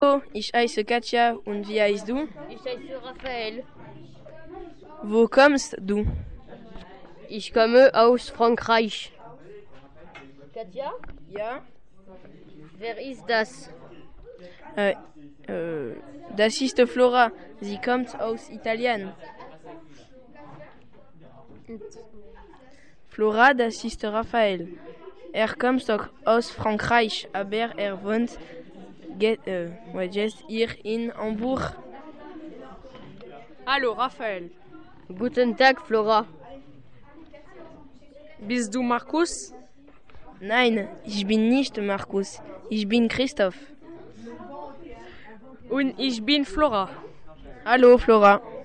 Hallo, ich heiße Katja und wie heißt du? Ich heiße Raphael. Wo kommst du? Ich komme aus Frankreich. Katja? Ja? Wer ist das? Äh, Das ist Flora. Sie kommt aus Italien. Flora, das ist Raphael. Kommt auch aus Frankreich, aber wohnt jetzt hier in Hamburg. Hallo Raphael, Guten Tag, Flora. bist du Markus? Nein, ich bin nicht Markus. Ich bin Christoph. Und ich bin Flora. Hallo Flora.